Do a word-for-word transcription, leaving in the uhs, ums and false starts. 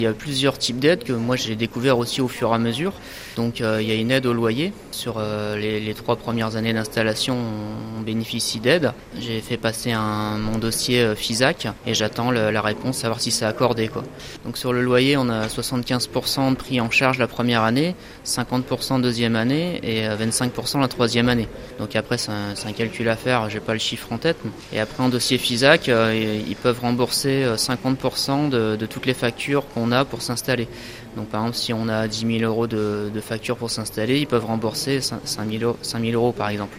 Il y a plusieurs types d'aides que moi j'ai découvert aussi au fur et à mesure. Donc euh, il y a une aide au loyer. Sur euh, les, les trois premières années d'installation, on bénéficie d'aide. J'ai fait passer un, mon dossier euh, FISAC et j'attends le, la réponse, savoir si c'est accordé, quoi. Donc sur le loyer, on a soixante-quinze pour cent de pris en charge la première année, cinquante pour cent deuxième année et vingt-cinq pour cent la troisième année. Donc après c'est un, c'est un calcul à faire, j'ai pas le chiffre en tête. Et après en dossier FISAC, euh, ils peuvent rembourser cinquante pour cent de, de toutes les factures qu'on a pour s'installer. Donc par exemple si on a dix mille euros de, de factures pour s'installer, ils peuvent rembourser cinq mille euros par exemple.